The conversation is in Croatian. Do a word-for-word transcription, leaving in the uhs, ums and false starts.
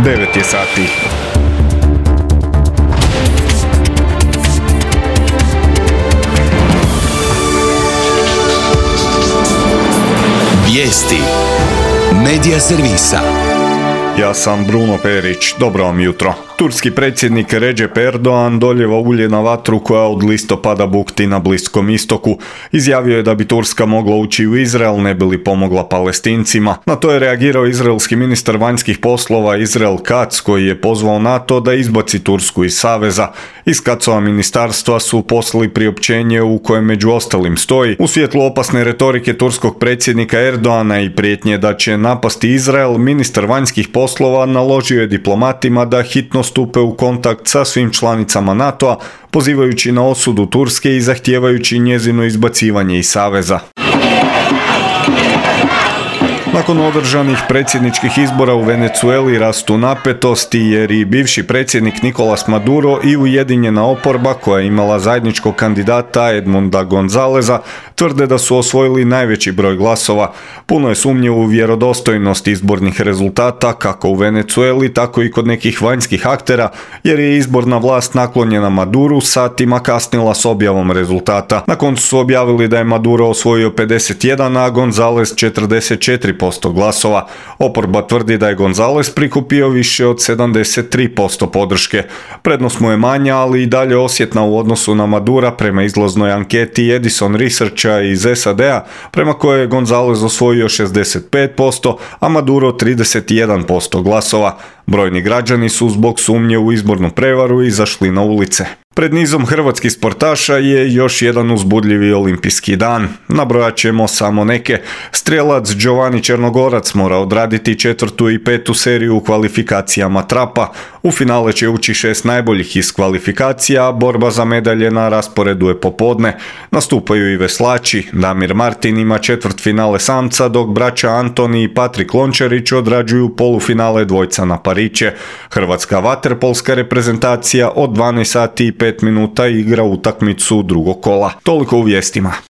devet je sati. Vijesti Medija servisa. Ja sam Bruno Perić, dobro vam jutro. Turski predsjednik Recep Erdogan doljeva ulje na vatru koja od listopada bukti na Bliskom istoku. Izjavio je da bi Turska mogla ući u Izrael ne bi li pomogla Palestincima. Na to je reagirao izraelski ministar vanjskih poslova Israel Katz, koji je pozvao NATO da izbaci Tursku iz saveza. Iz Katzova ministarstva su poslali priopćenje u kojem među ostalim stoji: u svjetlu opasne retorike turskog predsjednika Erdogana i prijetnje da će napasti Izrael, ministar vanjskih poslova naložio je diplomatima da hitno stupe u kontakt sa svim članicama NATO-a, pozivajući na osudu Turske i zahtijevajući njezino izbacivanje iz saveza. Nakon održanih predsjedničkih izbora u Venezueli rastu napetosti jer i bivši predsjednik Nicolas Maduro i ujedinjena oporba, koja je imala zajedničkog kandidata Edmunda Gonzaleza, tvrde da su osvojili najveći broj glasova. Puno je sumnje u vjerodostojnost izbornih rezultata kako u Venezueli, tako i kod nekih vanjskih aktera, jer je izborna vlast naklonjena Maduru satima kasnila s objavom rezultata. Na koncu su objavili da je Maduro osvojio pedeset jedan, a Gonzalez četrdeset četiri posto glasova. Oporba tvrdi da je Gonzalez prikupio više od sedamdeset tri posto podrške. Prednost mu je manja, ali i dalje osjetna u odnosu na Madura prema izlaznoj anketi Edison Researcha iz S A D-a, prema kojoj je Gonzalez osvojio šezdeset pet posto, a Maduro trideset jedan posto glasova. Brojni građani su zbog sumnje u izbornu prevaru izašli na ulice. Pred nizom hrvatskih sportaša je još jedan uzbudljivi olimpijski dan. Nabrojat ćemo samo neke. Strijelac Giovanni Černogorac mora odraditi četvrtu i petu seriju u kvalifikacijama trapa. U finale će ući šest najboljih iz kvalifikacija, a borba za medalje na rasporedu je popodne. Nastupaju i veslači. Damir Martin ima četvrt finale samca, dok braća Antoni i Patrik Lončarić odrađuju polufinale dvojca na pariće. Hrvatska vaterpolska reprezentacija od dvanaest sati i pet minuta igra utakmicu drugog kola. Toliko u vijestima.